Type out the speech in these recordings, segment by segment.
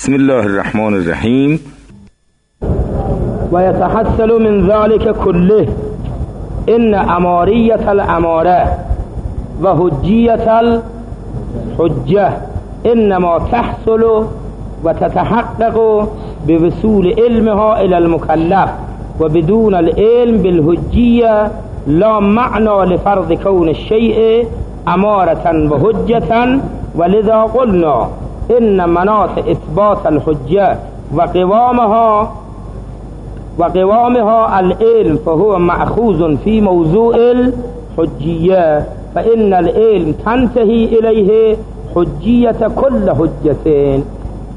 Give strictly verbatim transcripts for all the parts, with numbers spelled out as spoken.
بسم الله الرحمن الرحیم. و یتحصل من ذلك كله ان اماریت الاماره و حجیت الحجه انما تحصل و تتحقق بوصول علمها الى المكلف و بدون العلم بالحجیه لا معنى لفرض كون الشيء امارة و حجة، ولذا قلنا ان مناط اثبات الحجه و قوامها و قوامها العلم فهو مأخوذ في موضوع الحجیه فإن العلم تنتهي إليه حجیت کل حجتين.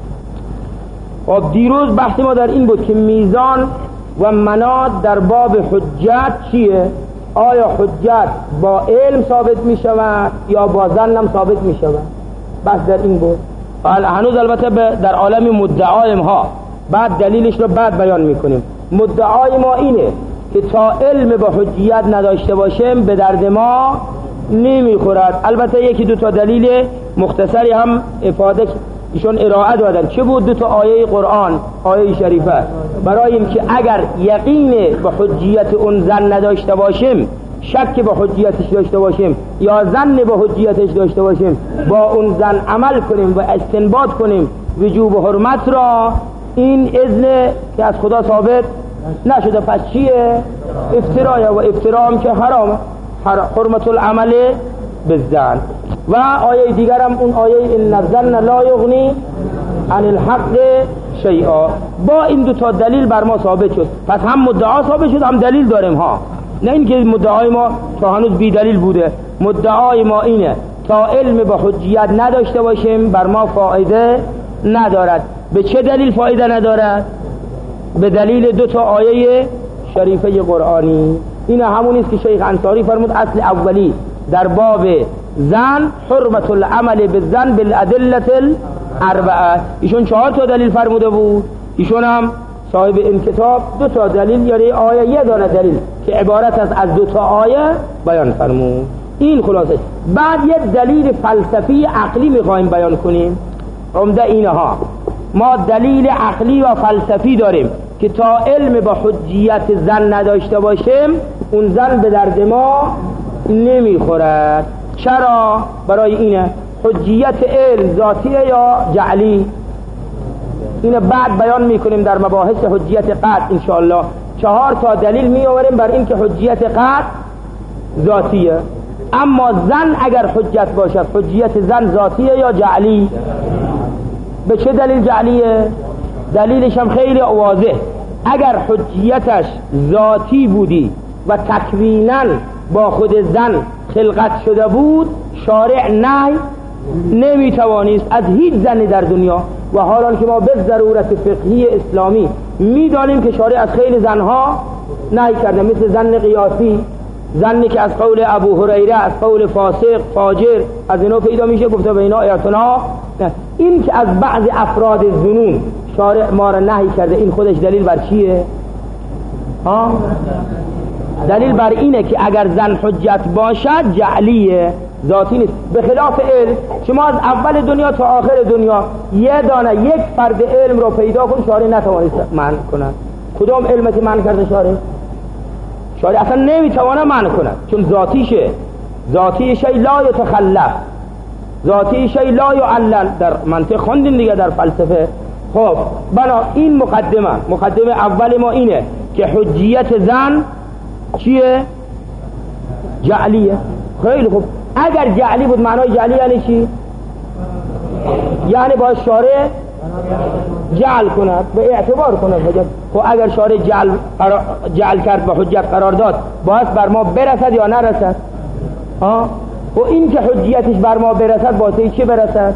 و دیروز بحث ما در این بود که میزان و مناط در باب حجت چیه؟ آیا حجت با علم ثابت می شود یا با ظن هم ثابت می شود؟ بحث در این بود. هنوز البته در عالم مدعای ما بعد دلیلش رو بعد بیان می کنیم. مدعای ما اینه که تا علم با حجیت نداشته باشیم به درد ما نمی خورد. البته یکی دو تا دلیل مختصری هم افاده ایشون ارائه دادن. چه بود؟ دو تا آیه قرآن، آیه شریفه، برای اینکه اگر یقین به حجیت اون زن نداشته باشیم، شک به حجیتش داشته باشیم یا ظن به حجیتش داشته باشیم، با اون زن عمل کنیم و استنباط کنیم وجوب و حرمت را، این اذن که از خدا ثابت نشده. پس چیه؟ افترایه و افترا هم که حرامه، حرمت العمل بالظن. و آیه دیگر هم اون آیه ان الظن لا یغنی عن الحق شیئا. با این دو تا دلیل بر ما ثابت شد. پس هم مدعا ثابت شد هم دلیل داریم ها، نه اینکه مدعای ما تا هنوز بی دلیل بوده. مدعای ما اینه تا علم به حجیت نداشته باشیم بر ما فایده ندارد. به چه دلیل فایده ندارد؟ به دلیل دو تا آیه شریفه قرآنی. این همون است که شیخ انصاری فرمود اصل اولی در باب زن حرمت العمل بالظن بالادله الاربعه. ایشون چهار تا دلیل فرموده بود، ایشون هم صاحب این کتاب دو تا دلیل یعنی آیه یه دانه دلیل که عبارت است از دو تا آیه بیان فرمود. این خلاصه. بعد یک دلیل فلسفی عقلی میخوایم بیان کنیم. عمده اینها ما دلیل عقلی و فلسفی داریم که تا علم با حجیت زن نداشته باشیم اون زن به درد ما نمیخورد. چرا؟ برای اینه حجیت علم ذاتیه یا جعلی. اینه بعد بیان میکنیم در مباحث حجیت قطع انشاءالله. چهار تا دلیل میآوریم بر این که حجیت قطع ذاتیه. اما زن اگر حجت باشد حجیت زن ذاتیه یا جعلی؟ به چه دلیل جعلیه؟ دلیلش هم خیلی واضح. اگر حجیتش ذاتی بودی و تکویناً با خود زن خلقت شده بود، شارع نهی نمیتوانست از هیچ زنی در دنیا، و حالان که ما به ضرورت فقهی اسلامی میدانیم که شارع از خیلی زنها نهی کرده، مثل زن قیاسی، زنی که از قول ابو هریره از قول فاسق فاجر از اینو پیدا میشه، گفته به اینا اعتنا. این که از بعض افراد زنون شارع ما را نهی کرده، این خودش دلیل بر چیه؟ ها؟ دلیل بر اینه که اگر زن حجت باشد جعلیه، ذاتی نیست. به خلاف علم، شما از اول دنیا تا آخر دنیا یه دانه یک فرد علم رو پیدا کن شارع نتوانست منع کنه. کدام علمی که منع کرده شارع؟ شارع اصلا نمیتونه منع کنه، چون ذاتیشه. ذاتی شی لا یتخلف، ذاتی شی لا یعلل. در منطق خوندین دیگه، در فلسفه. خب بنا این مقدمه مقدمه اول ما اینه که حجیت زن چیه؟ جعلیه. خیلی خوب. اگر جعلی بود معنای جعلی یعنی چی؟ یعنی باید شارع جعل کند، به اعتبار کند. خب اگر شارع جعل, جعل کرد به حجت قرار داد، باید بر ما برسد یا نرسد؟ ها؟ و این که حجیتش بر ما برسد واسه چی برسد؟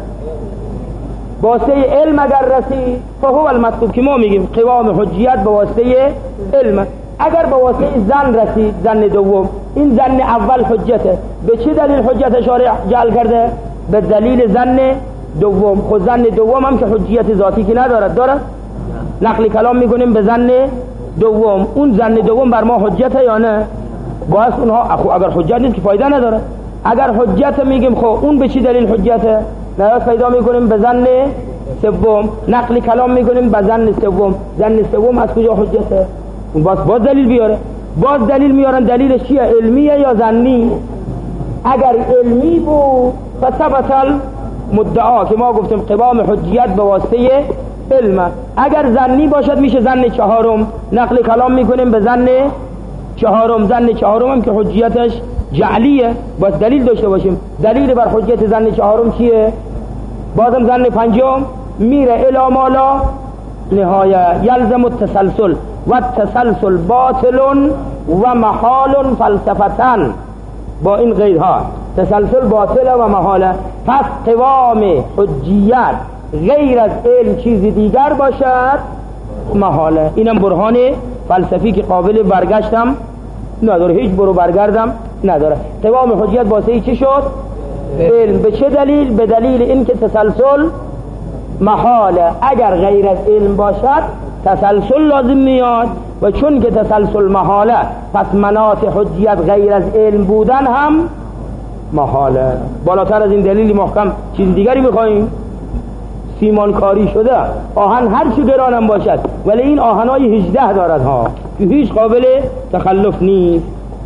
واسه علم اگر رسید فهو المطلوب، که ما میگیم قوام حجیت به واسه علم. اگر به واسه زن رسید، زن دوم، این زن اول حجته. به چه دلیل حجت شارع جعل کرده؟ به دلیل زن دوم. خود زن دوم هم که حجیت ذاتی که ندارد، دارد. نقل کلام میکنیم به زن دوم. اون زن دوم بر ما حجته یا نه؟ باید اونها اگر حجت نیست که فایده نداره. اگر حجت میگیم خب اون به چه دلیل حجته؟ نه پیدا میکنیم به زن سوم نقل کلام میکنیم به ظن سوم. ظن سوم از کجا حجته؟ اون باز باز دلیل بیاره. باز دلیل میارن. دلیلش چیه؟ علمیه یا ظنی؟ اگر علمی بود فثبت المدعا که ما گفتیم قوام حجیت به واسطه علم. اگر ظنی باشد میشه ظن چهارم. نقل کلام میکنیم به ظن چهارم. ظن چهارم هم که حجیتش جعلیه، باز دلیل داشته باشیم. دلیل بر حجیت ظن چهارم چیه؟ بازم ظن پنجم میره الی ما لا نهایه یلزم التسلسل و التسلسل باطل و محال فلسفتن. با این قیدها تسلسل باطل و محاله. پس قوام حجیت غیر از علم چیز دیگر باشد محاله. اینم برهان فلسفی که قابل برگشتم نداره، هیچ برو برگردم نداره. قوام حجیت واسه چی شد؟ علم. به چه دلیل؟ به دلیل اینکه تسلسل محاله. اگر غیر از علم باشد تسلسل لازم میاد و چون که تسلسل محاله پس مناط حجیت غیر از علم بودن هم محاله. بالاتر از این دلیلی محکم چیز دیگری میخواییم؟ سیمان کاری شده آهن هر چی گرانم باشد ولی این آهنای هجده دارد ها که هیچ قابل تخلف نیست.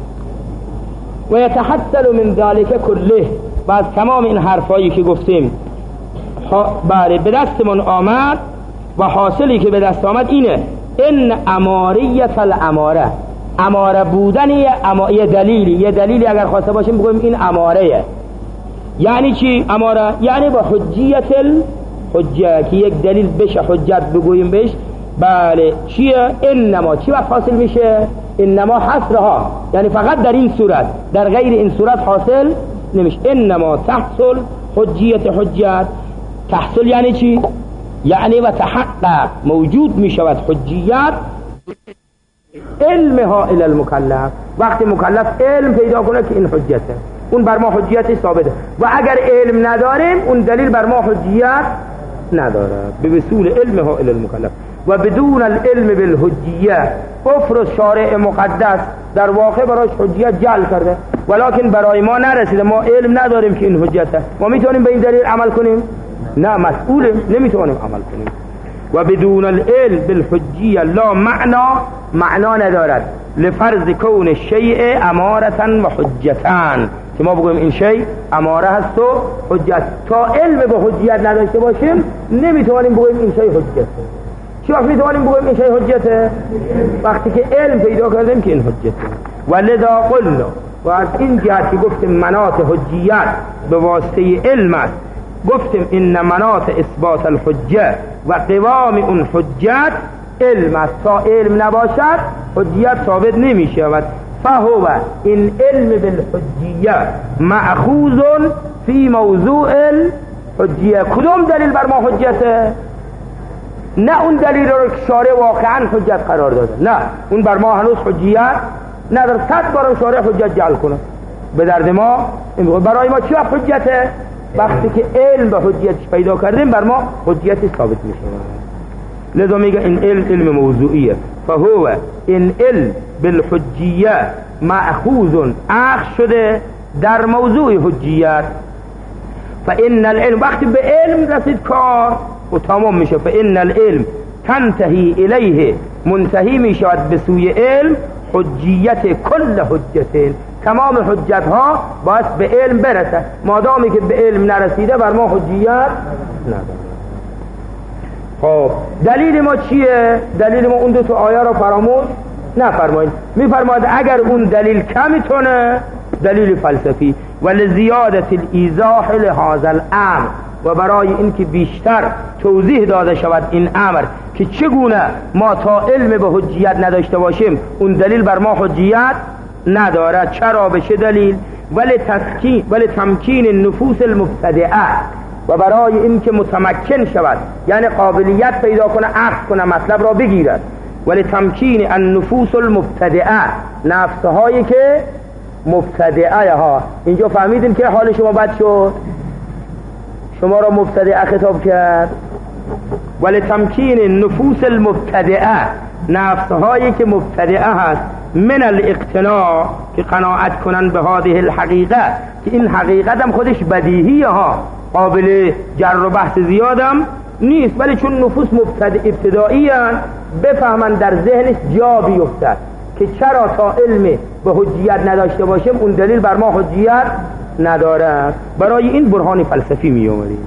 و یتحصل من ذلك کله. بعد تمام این حرفایی که گفتیم بله به دستمون آمد و حاصلی که به دست آمد اینه ان اماریت الاماره. اماره بودن یه دلیلی یه دلیلی اگر خواسته باشیم بگویم این اماره. یعنی چی اماره؟ یعنی با حجیت الحجه که یک دلیل بشه حجت بگوییم بهش. بله چیه؟ انما چی وقت حاصل میشه؟ انما حصرها، یعنی فقط در این صورت، در غیر این صورت حاصل نمیشه. انما تحصل حجیت حجت. تحصل یعنی چی؟ یعنی و تحقق موجود میشود حجیت علمها الى المکلف. وقتی مکلف علم پیدا کنه که این حجته اون بر ما حجیت ثابته. و اگر علم نداریم اون دلیل بر ما حجیت نداره. به وصول علمها الى المکلف و بدون العلم بالحجیه. افرض شارع مقدس در واقع برایش حجیت جعل کرده ولکن برای ما نرسیده، ما علم نداریم که این حجته، ما میتونیم به این دلیل عمل کنیم؟ نه، مسئولیم، نمیتونیم عمل کنیم. و بدون العلم بالحجیه لا معنا، معنا ندارد لفرض کون الشیء امارتن و حجتن که ما بگویم این شیء اماره هست و حجت. تا علم به حجیت نداشته باشیم نمیتونیم بگویم این شیء حجته. چی وقت میتونیم بگویم این شیء حجته؟ وقتی که علم پیدا کردیم که این حجته. ولذا قلنا، و از این جهت که گفتیم مناط حجیت به واسطه علم است، گفتیم این مناط اثبات الحجه و قوام اون حجت علم است. تا علم نباشد حجیت ثابت نمی شود. فهو این علم بالحجیه مأخوذ فی موضوع الحجیه. کدوم دلیل بر ما حجته؟ نه اون دلیل رو که شارع واقعا حجت قرار داده، نه اون بر ما هنوز حجیت نداره. صد بار شارع حجت جعل کنه به درد ما. برای ما چی حجته؟ وقتی که علم به حجیت پیدا کردیم بر ما حجیت ثابت میشه. لذا میگه این علم علم موضوعیه. فهو این علم بالحجیه مأخوذ اخذ شده در موضوع حجیت. فان العلم، وقتی به علم رسید کار و تمام میشه. فان العلم تنتهی الیه، منتهی میشود به سوی علم حجیت کل حجتین. تمام حجت ها باید به علم برسد. مادامی که به علم نرسیده بر ما حجیت نداره. خب دلیل ما چیه؟ دلیل ما اون دو تا آیه رو فراموش نفرمایید. میفرماید اگر اون دلیل کمیتونه دلیل فلسفی ولزیادت الایضاح لهذا الامر، و برای اینکه بیشتر توضیح داده شود این امر که چگونه ما تا علم به حجیت نداشته باشیم اون دلیل بر ما حجیت ندارد. چرا؟ به چه دلیل؟ ولی تسکین ولی تمکین النفوس المبتدعه، و برای اینکه متمکن شود یعنی قابلیت پیدا کنه اخذ کنه مطلب را بگیرد. ولی تمکین النفوس المبتدعه، نفسهایی که مبتدعه ها. اینجا فهمیدیم که حال شما بد شد، شما را مبتدعه خطاب کرد. ولی تمکین النفوس المبتدعه، نفسهایی که مبتدعه هست، من الاقتناع، که قناعت کنن به هذه الحقیقه، که این حقیقت هم خودش بدیهیه ها، قابل جر و بحث زیادم نیست، ولی چون نفوس ابتدایی هستند بفهمن در ذهنش جا بیفتد که چرا تا علم به حجیت نداشته باشیم اون دلیل بر ما حجیت نداره. برای این برهان فلسفی می آوریم.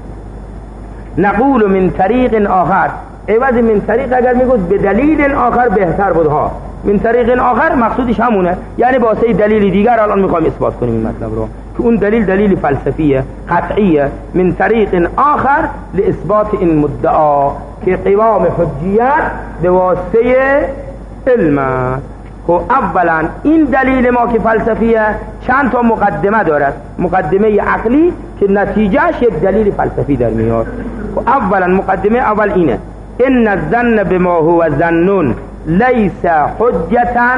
نقول من طریق آخر، عوض من طریق اگر میگوید به دلیل آخر بهتر بود ها. من طریق آخر مقصودش همونه، یعنی واسه دلیل دیگر الان میخوایم اثبات کنیم این مطلب رو که اون دلیل دلیل فلسفیه قطعیه. من طریق آخر لاثبات این مدعا که قوام حجیت به واسطه علم. خب اولا این دلیل ما که فلسفیه چند تا مقدمه دارد، مقدمه عقلی که نتیجهش یک دلیل فلسفی در میاد. خب اولا مقدمه اول اینه ان الظن بما هو ظن لیس حجتا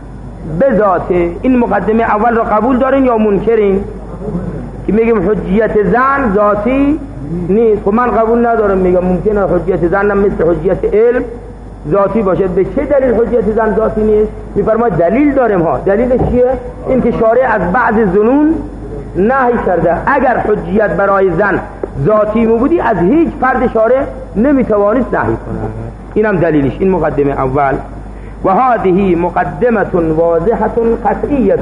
بذاته. این مقدمه اول رو قبول دارین یا منکرین که میگم حجیت ظن ذاتی نیست؟ خب من قبول ندارم، میگم ممکنه حجیت ظن مثل حجیت علم ذاتی باشه. به چه دلیل حجیت ظن ذاتی نیست؟ میفرماید دلیل داریم ها. دلیلش چیه؟ این که شارع از بعض ظنون نهی کرده. اگر حجیت برای ظن ذاتی بودی از هیچ فرد شارع نمیتوانست نهی کنه. اینم دلیلش. این مقدمه اول. و هذه مقدمه واضحه قطعیه.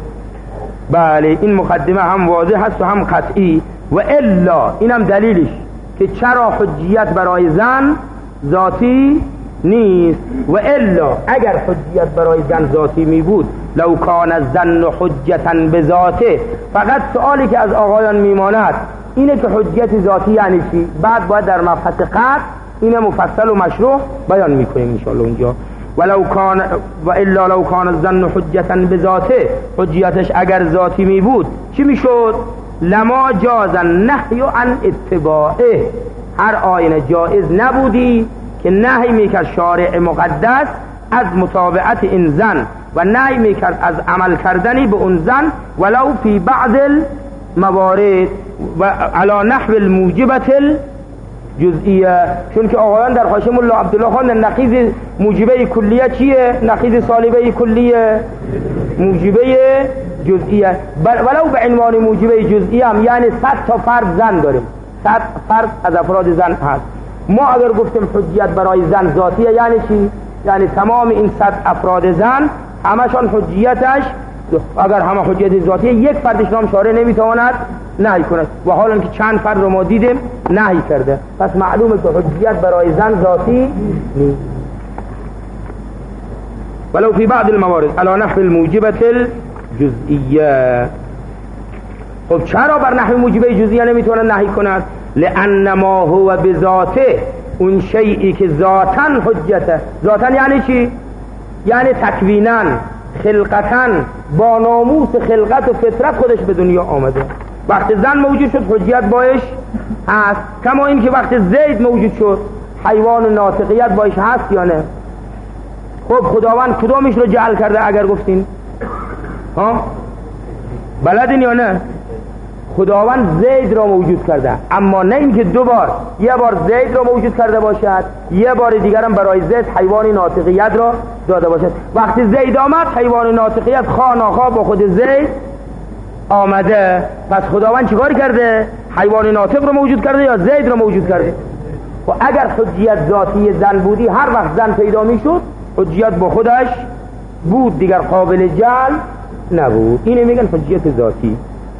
بله این مقدمه هم واضح است و هم قطعی. و الا اینم دلیلش که چرا حجیت برای ظن ذاتی نیست. و الا اگر حجیت برای ظن ذاتی می بود لو کان الظن حجتا بذاته. فقط سوالی که از آقایان میماند اینه که حجیت ذاتی یعنی چی؟ بعد باید در مبحث قطع اینه مفصل و مشروح بیان میکنیم ان شاء الله اونجا. ولو کان و الا لو کان الظن حجتا بذاته، حجیتش اگر ذاتی می بود چی میشد؟ لما جاز النهی عن اتباعه. هر آینه جایز نبودی که نهی میکرد شارع مقدس از متابعت این زن و نهی میکرد از عمل کردنی به اون زن ولو فی بعض الموارد و علی نحو الموجبت الجزئیه. چون که آقایان در حاشیه مولا عبدالله خان نقیض موجبه کلیه چیه؟ نقیض سالبه کلیه موجبه جزئیه. ولو به عنوان موجبه جزئیه هم یعنی صد تا فرد زن داریم، صد فرد از افراد زن هست. ما اگر گفتیم حجیت برای زن ذاتیه یعنی چی؟ یعنی تمام این صد افراد زن همشان حجیتش، اگر همه حجیت ذاتیه یک فردش نام شارع نمیتواند نهی کند و حالا که چند فرد رو ما دیدیم نهی کرده. پس معلومه که حجیت برای زن ذاتی نیست. ولو فی بعض الموارد علی نحو الموجبه الجزئیه. خب چرا بر نحو موجبه جزئیه نمیتونه نهی کند؟ لأن ما هو بذاته، اون شیئی که ذاتاً حجته. ذاتاً یعنی چی؟ یعنی تکویناً خلقتاً با ناموس خلقت و فطرت خودش به دنیا آمده. وقتی زن موجود شد حجیت باش هست، کما این که وقتی زید موجود شد حیوان ناطقیت باش هست یا نه؟ خب خداوند کدامش رو جعل کرده اگر گفتین؟ ها؟ بلدین یا نه؟ خداوند زید را موجود کرده، اما نه اینکه دو بار، یه بار زید را موجود کرده باشد، یه بار دیگر هم برای زید حیوان ناطقیت را داده باشد. وقتی زید آمد حیوان ناطقیت خواه ناخواه با خود زید آمده. پس خداوند چیکار کرده؟ حیوان ناطق را موجود کرده یا زید را موجود کرده؟ و اگر حجیت ذاتی زن بودی هر وقت زن پیدا می شد حجیت با خودش بود، دیگر قابل جعل نبود. اینه میگن حجیت ذاتی.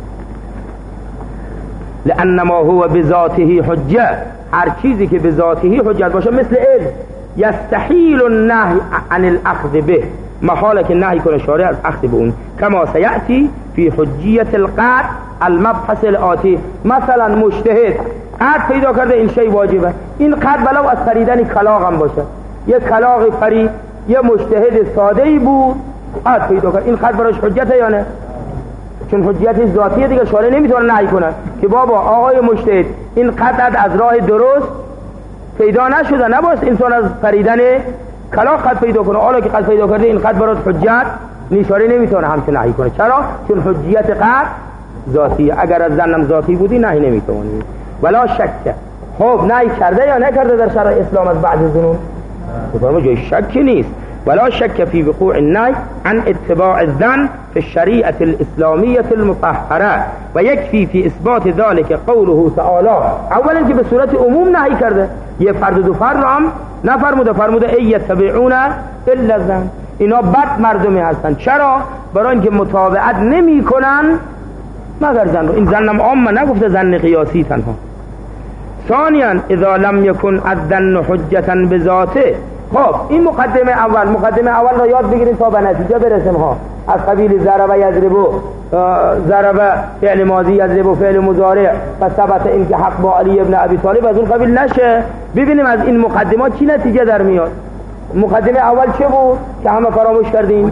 لأن ما هو بذاته حجه، هر چیزی که بذاته حجت باشه مثل علم یستحیل النهی عن الاخذ به، محاله که نهی کنه شارع از اخذ به اون. کما سیأتی فی حجیت القطع المبحث الآتی. مثلا مجتهد قطع پیدا کرده این شی واجبه، این قطع ولو از خریدن کلاغ هم باشه، یه کلاغ فری یه مجتهد ساده‌ای بود قطع پیدا کرد، این قطع براش حجته یا نه؟ چون حجیت ذاتیه دیگه شارع نمیتونه نهی کنه که بابا آقای مجتهد این قطعت از راه درست پیدا نشده، نباید انسان از خریدن کلاغ قطع پیدا کنه. حالا که قطع پیدا کرده این قطع برات حجت نیست، شارع نمیتونه همچنین نهی کنه. چرا؟ چون حجیت قطع ذاتیه. اگر از زنم ذاتی بودی نهی نمیتونی. ولا شک. خب نهی کرده یا نکرده در شرع اسلام از بعض زنون؟ بفرما جای شکی نیست. ولا شك في وقوع النهي عن اتباع الظن في الشريعة الإسلامية المطهرة و يكفي في اثبات ذلك قوله تعالى. اولا که به صورت عموم نهی کرده، یه فرد دو فرد رو هم نفرموده، فرموده ای یتبعون الا الظن، اینا بد مردمی هستن. چرا؟ برای اینکه متابعت نمی کنن مگر ظن رو. این ظنم عامه، نگفته ظن قیاسی تنها. ثانیا اذا لم يكن الظن حجة بذاته. خب این مقدمه اول، مقدمه اول را یاد بگیریم تا به نتیجه برسیم ها. از قبیل ضرب یضرب، ضرب فعل ماضی، یضرب فعل مضارع و ثبت این که حق با علی ابن ابی طالب از اون قبیل نشه. ببینیم از این مقدمات چی نتیجه در میاد. مقدمه اول چه بود که همه فراموش کردیم؟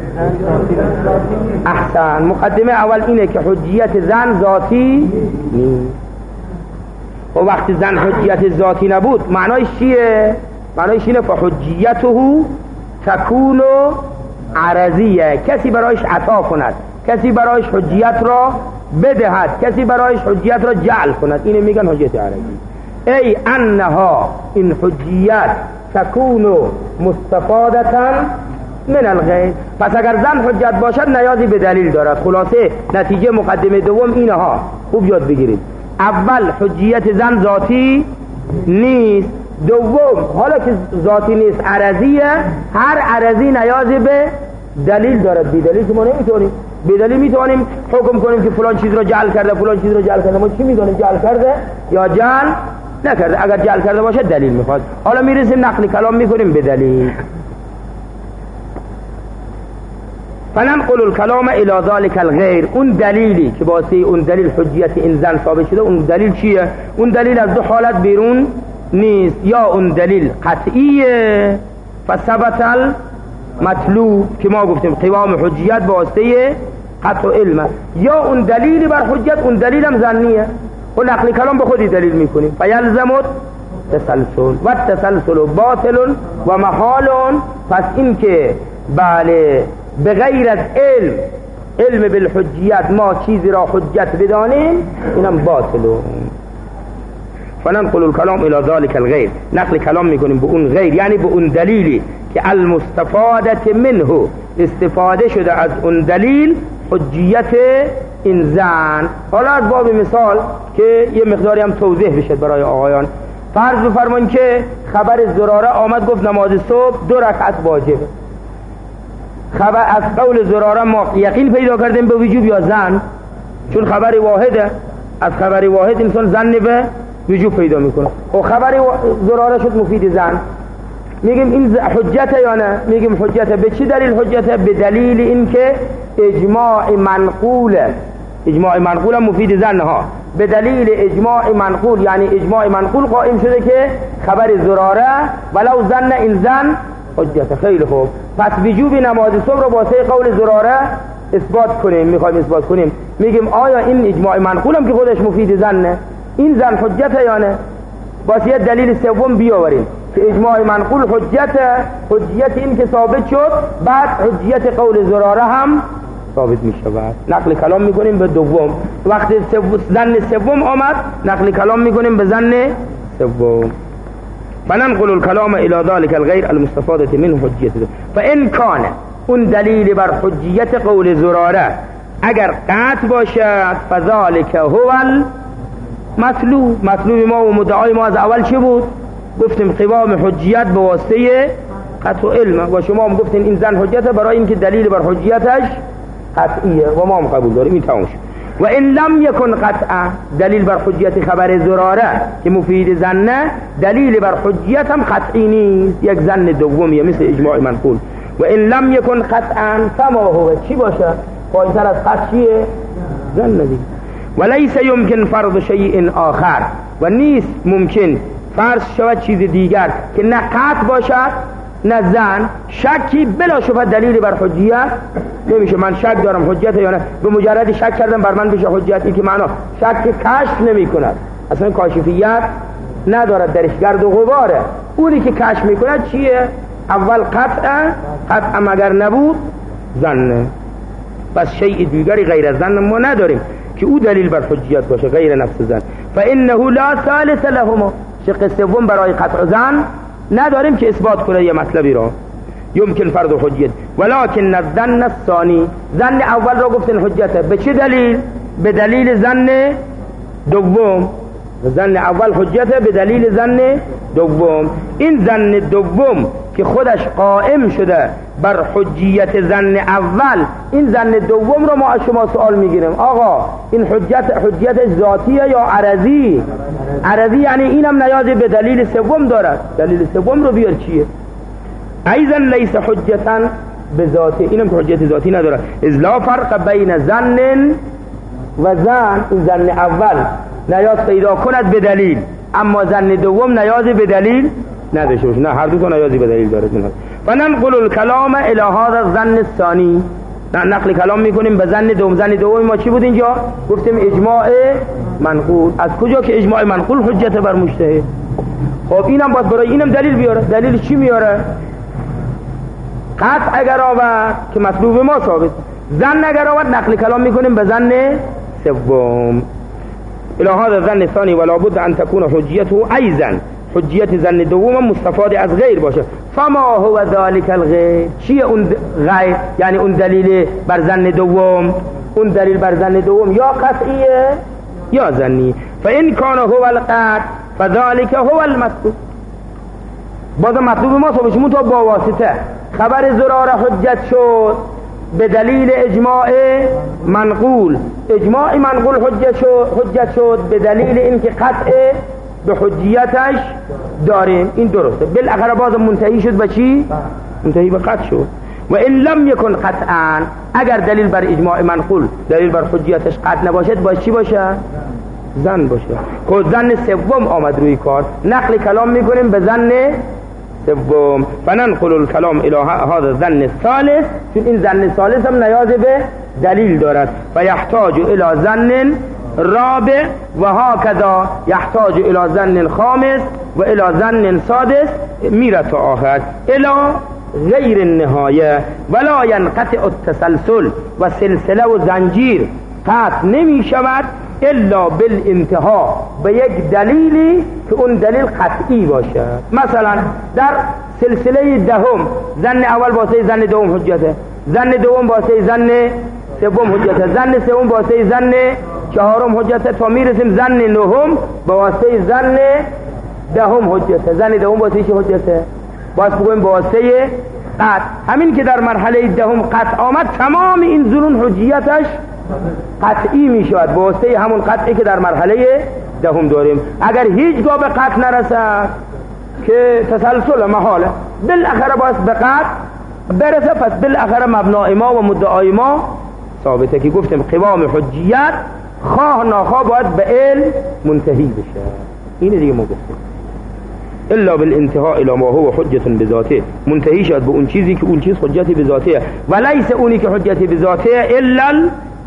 احسن. مقدمه اول اینه که حجیت ظن ذاتی نیست. و وقتی ظن حجیت ذاتی نبود معنایش چیه؟ معنایش اینه فحجیته تکون عرضیه، کسی برایش عطا کند، کسی برایش حجیت را بدهد، کسی برایش حجیت را جعل کند، اینه میگن حجیت عرضی. ای انها این حجیت تکون مستفادتا من الغیر. پس اگر ظن حجت باشد نیازی به دلیل دارد. خلاصه نتیجه مقدمه دوم اینه ها، خوب یاد بگیرید. اول حجیت ظن ذاتی نیست. دوم حالا که ذاتی نیست عرضیه، هر عرضی نیازی به دلیل دارد. بی دلیل که ما نمیتونیم، بی دلیل میتونیم حکم کنیم که فلان چیز رو جعل کرده، فلان چیز رو جعل کرده. ما چی میدونیم جعل کرده یا جعل نکرده؟ اگر جعل کرده باشه دلیل میخواد. حالا میرسیم نقل کلام میکنیم به دلیل. فننقل الكلام الى ذلك الغیر. اون دلیلی که واسه اون دلیل حجیت این ظن ثابت شده، اون دلیل چیه؟ اون دلیل از دو حالت بیرون نیست. یا اون دلیل قطعیه فثبت المطلوب که ما گفتیم قوام حجیت واسطه قطع علم، یا اون دلیلی بر حجت، اون دلیل هم ظنیه و نقل کلام به خودی دلیل میکنیم. فیلزم تسلسل و التسلسل باطل و محال. پس این که بله به غیر از علم، علم بالحجیت ما چیزی را حجت بدانیم، اینم باطل. فننقل الكلام الى ذلك الغیر. نقل کلام میکنیم به اون غیر، یعنی به اون دلیلی که المستفاده منه، استفاده شده از اون دلیل حجیت این ظن. حالا از باب مثال که یه مقداری هم توضیح بشه برای آقایان، فرض بفرمایید که خبر زراره آمد گفت نماز صبح دو رکعت واجبه. خبر از قول زراره ما یقین پیدا کردیم به وجوب یا ظن؟ چون خبر واحده، از خبر واحد انسان ظن به وجوب پیدا میکنه. و خبر زراره شد مفید ظن. میگیم این حجت یا نه؟ میگیم حجت. به چی دلیل حجت؟ به دلیل این که اجماع منقوله. اجماع منقول هم مفید ظن ها. به دلیل اجماع منقول، یعنی اجماع منقول قائم شده که خبر زراره ولو ظن این ظن حجت. خیلی خوب. پس وجوب نماز صبح رو واسه قول زراره اثبات کنیم، میخوایم اثبات کنیم. میگیم آیا این اجماع منقول هم که خودش مفید ظنه، این ظن حجت یا نه؟ واسه یه دلیل سوم بیاوریم که اجماع منقول حجت، حجیت این که ثابت شد، بعد حجیت قول زراره هم ثابت میشه. بعد نقل کلام میکنیم به دوم. وقتی ظن سوم آمد نقل کلام میکنیم به ظن سوم. فننقل الكلام الى ذلك الغیر المستفاده منه حجیت. فان کان اون دلیل بر حجیت قول زراره اگر قطع باشد فذلك هو مطلوب. مطلوب ما و مدعای ما از اول چی بود؟ گفتیم قوام حجیت به واسطه قطع علم، و شما هم گفتین این ظن حجت برای اینکه دلیل بر حجیتش قطعیه و ما هم قبول داریم. این تمام شد. و ان لم یکن قطعا، دلیل بر حجیت خبر زراره که مفید ظنه، دلیل بر حجیت هم قطعی نیست، یک ظن دومیه مثل اجماع منقول. و ان لم یکن قطعا فما هو، چی باشه؟ پایتر از قطعیه ظن دیگه. وليس يمكن فرض شيء آخر، و نیست ممکن فرض شود چیز دیگر که نه قطع باشد نه ظن. شکی بلا شبهه دلیل بر حجیت نمیشه. من شک دارم حجت یا نه، به مجرد شک کردم بر من بشه حجتی، که معنا شک کشف نمی کند، اصلا کاشفیت ندارد درش، گرد و غباره. اونی که کشف میکند چیه؟ اول قطع، قطع مگر نبود ظن. بس شیء دیگری غیر از ظن ما نداریم که او دلیل بر حجیت باشه غیر نفس ظن. فانه لا ثالث لهما، شق سوم برای قطع ظن نداریم که اثبات کنه یه مطلبی را. یمکن فرض حجیت. ولکن الظن الثانی، ظن اول را گفتن حجته. به چه دلیل؟ به دلیل ظن دوم. ظن اول حجته به دلیل ظن دوم. این ظن دوم که خودش قائم شده بر حجیت ظن اول، این ظن دوم رو ما از شما سوال میگیریم آقا این حجت حجیت ذاتیه یا عرضی؟ عرضی یعنی اینم نیازی به دلیل سوم دارد. دلیل سوم رو بیار چیه؟ ایضا لیس حجتا به ذاتی، اینم که حجیت ذاتی نداره. اذ لا فرق بین ظن و ظن. این ظن اول نیاز پیدا کند به دلیل، اما ظن دوم نیازی به دلیل نداشته باشه. نه، هر دو تا نیازی به دلیل داره. فننقل الکلام الی هذا الظن الثانی، نقل کلام میکنیم به ظن دوم. ظن دوم ما چی بود اینجا؟ گفتیم اجماع منقول. از کجا که اجماع منقول حجت بر مجتهد؟ خب اینم باید برای اینم دلیل بیاره. دلیل چی میاره؟ قطع اگر آورد که مطلوب ما ثابت، ظن اگر آورد نقل کلام میکنیم به ظن سوم. الى هذا الظن الثاني ولا بد ان تكون حجيته ايضا، حجیت ظن دوم مستفاد از غیر باشه. فما هو ذلك الغیر؟ چیه اون غیر؟ یعنی اون دلیل بر ظن دوم. اون دلیل بر ظن دوم یا قطعیه یا ظنی. فان كان هو القطع فذلك هو المطلوب. باز مطلوب ما ثابت شد تا با واسطه خبر زرار حجت شد به دلیل اجماع منقول. اجماع منقول حجت شد حجت شد به دلیل اینکه قطع به حجیتش داریم. این درسته. بالاخره باز منتهی شد به چی؟ منتهی به قطع شد. و ان لم یکن قطعا، اگر دلیل بر اجماع منقول دلیل بر حجیتش قطع نباشد، باید چی باشه؟ ظن باشه. خود ظن سوم آمد روی کار، نقل کلام میکنیم به ظن سوم. فننقل الكلام الى هذا الظن الثالث، چون این ظن ثالث هم نیاز به دلیل دارد. و یحتاج الى ظن رابع و هكذا یحتاج الى ظن خامس و الى ظن سادس میره تا آخر الى غیر النهایه. ولا ينقطع التسلسل، و سلسله و زنجیر قطع نمی شود الا بالانتها، به یک دلیلی که اون دلیل قطعی باشه. مثلا در سلسله دهم ظن اول واسه ظن دوم حجته، ظن دوم واسه ظن سوم حجته، ظن سوم واسه ظن چهارم حجته، تا میرسیم ظن نهم به واسه ظن دهم حجته. ظن دوم واسه چه حجته؟ باز بگویم واسه قطع. همین که در مرحله دهم قطع آمد، تمام این ظنون حجیتش قطعی می شود به واسطه همون قطعی که در مرحله دهم داریم. اگر هیچگاه به قطع نرسد که تسلسل محاله، بالاخره باید به قطع برسه. پس بالاخره مبنای ما و مدعای ما ثابته که گفتیم قوام حجیت خواه ناخواه باید به علم منتهی بشه. این دیگه ما گفتیم الا بالانتهاء الى ما هو حجت بذاته، منتهی شد به اون چیزی که اون چیز حجتی بذاته، و لیس اونی که حجتی بذاته الا.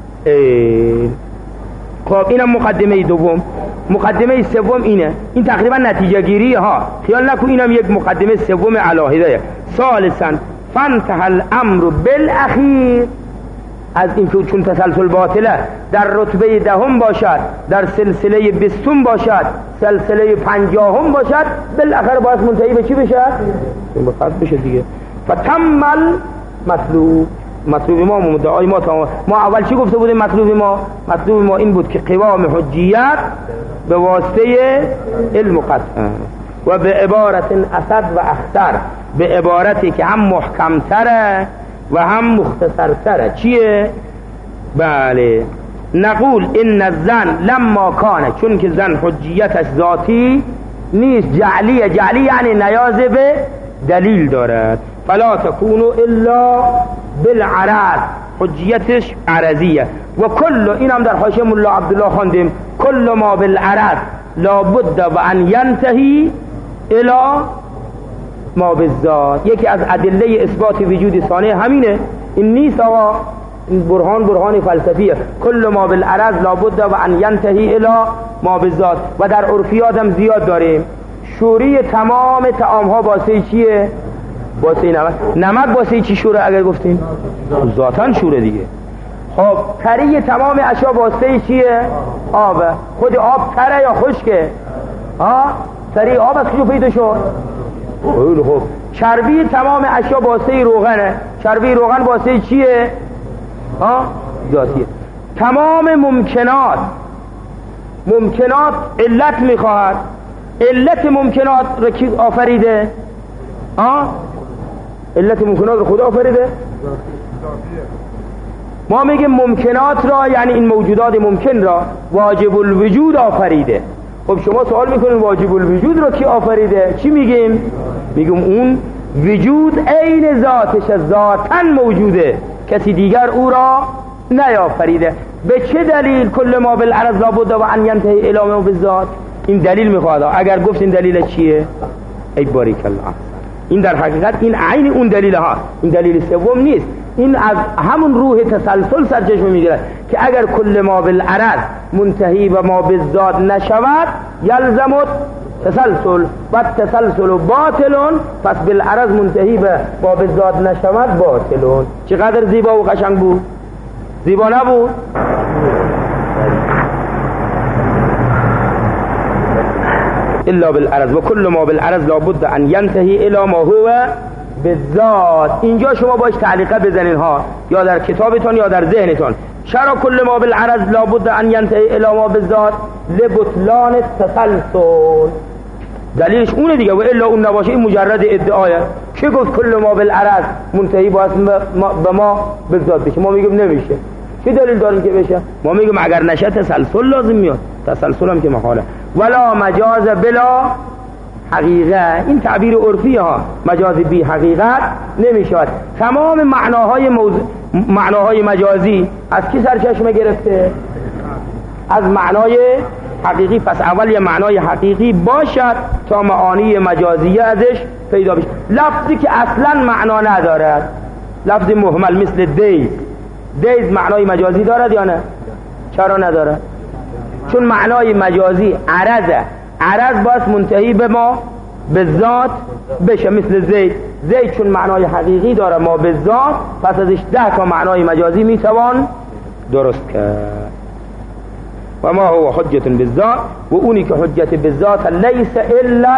خب اینم مقدمه دوم. مقدمه سوم اینه، این تقریبا نتیجه گیری ها، خیال نکن اینم یک مقدمه سوم علاهده. ثالثا فانتهى الامر بالاخیر، از این که چون تسلسل باطله در رتبه دهم باشد، در سلسله بیستم باشد، سلسله پنجاهم باشد، بالاخره باید منتهی به چی بشه؟ به قطع بشه دیگه. فتمل مطلوب، مطلوب ما مدعای ما تا ما اول چی گفته بودیم؟ مطلوب ما مطلوب ما این بود که قوام حجیت به واسطه علم قطع و به عبارت اسد و اخطر، به عبارتی که هم محکم تره و هم مختصر تره. چیه؟ بله، نقول ان الظن لما کانه، چون که ظن حجیتش ذاتی نیست، جعلیه. جعلی یعنی نیاز به دلیل دارد. فلا تكونوا الا بالعرض، حجیتش عرضیه. و کل، این هم در حاشیه ملا عبدالله خواندیم، کل ما بالعرض لابد و ان ینتهی الى ما بالذات. یکی از ادله اثبات وجود ثانی همینه. این نیست آقا این برهان برهان فلسفیه. کل ما بالعرض لابد و ان ینتهی الی ما بالذات. و در عرفیات هم زیاد داریم. شوری تمام طعام ها واسه چیه؟ واسه نمک. نمک واسه چی شوره اگر گفتیم؟ ذاتاً شوره دیگه. خب تری تمام اشیا واسه چیه؟ آبه. خود آب تره یا خشکه؟ ها؟ تری آب از کجا پیدا شد؟ خیلی خب چربی تمام اشیا واسطه روغنه. چربی روغن واسطه چیه؟ ها ذاتیه. تمام ممکنات ممکنات علت میخواهد. علت ممکنات رو کی آفریده؟ ها علت ممکنات رو خدا آفریده؟ ما میگیم ممکنات را یعنی این موجودات ممکن را واجب الوجود آفریده. خب شما سوال میکنین واجب الوجود را کی آفریده؟ چی میگیم؟ میگیم اون وجود عین ذاتش ذاتاً موجوده، کسی دیگر او را نیافریده. به چه دلیل؟ کل ما بالعرض لابد و ان ینتهی الی ما بالذات. این دلیل میخواد. اگر گفت این دلیل چیه؟ ای باریک الله، این در حقیقت این عین اون دلیل ها، این دلیل سوم نیست. این از همون روح تسلسل سرچشمه میگیرد که اگر کل ما بالعرض منتهی و ما بالذات نشود یلزم تسلسل و تسلسل باطلون، پس بالعرض منتهی به ما بالذات نشود باطلون. چقدر زیبا و قشنگ بود؟ زیبا نبود؟ الا بالعرض و کل ما بالعرض لابد ان ینتهی الی ما هو بالذات. اینجا شما باش تعلیقه بزنین ها، یا در کتابتون یا در ذهنتون. چرا کل ما بالعرض لابد ان ینتهی الی ما بالذات؟ لبطلان التسلسل. دلیلش اونه دیگه، و الا اون نباشه این مجرد ادعایه. چه گفت کل ما بالعرض منتهی باید به ما بالذات بشه؟ ما میگیم نمیشه. چه دلیل داریم که بشه؟ ما میگیم اگر نشه تسلسل لازم میاد. تسلسل هم که محاله. ولا مجاز بلا حقیقه، این تعبیر عرفی ها، مجاز بی حقیقت نمیشود. تمام معناهای موضوع معناهای مجازی از کی سرچشمه گرفته؟ از معنای حقیقی. پس اول یه معنای حقیقی باشد تا معانی مجازیه ازش پیدا بشه. لفظی که اصلا معنا ندارد، لفظ مهمل مثل دیز، دیز معنای مجازی دارد یا نه؟ چرا ندارد؟ چون معنای مجازی عرضه. عرض باید منتهی به ما به ذات بشه، مثل زید. زید چون معنای حقیقی داره ما به ذات، پس ازش ده تا معنای مجازی میتوان درست کرد. و ما هو حجت بالذات، و اونی که حجت بالذات لیس الا